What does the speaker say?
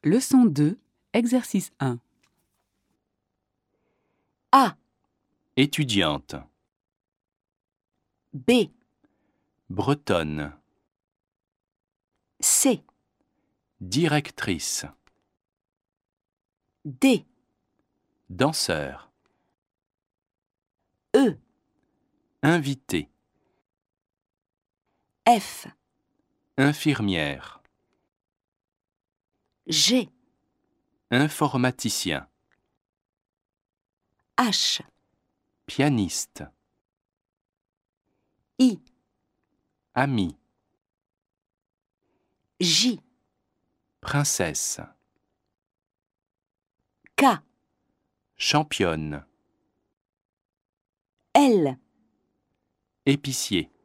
Leçon 2, exercice 1. A, Étudiante. B, Bretonne. C, Directrice. D, Danseur. E, Invité. F, Infirmière. G, Informaticien. H, Pianiste. I, Ami. J, Princesse. K, Championne. L, Épicier.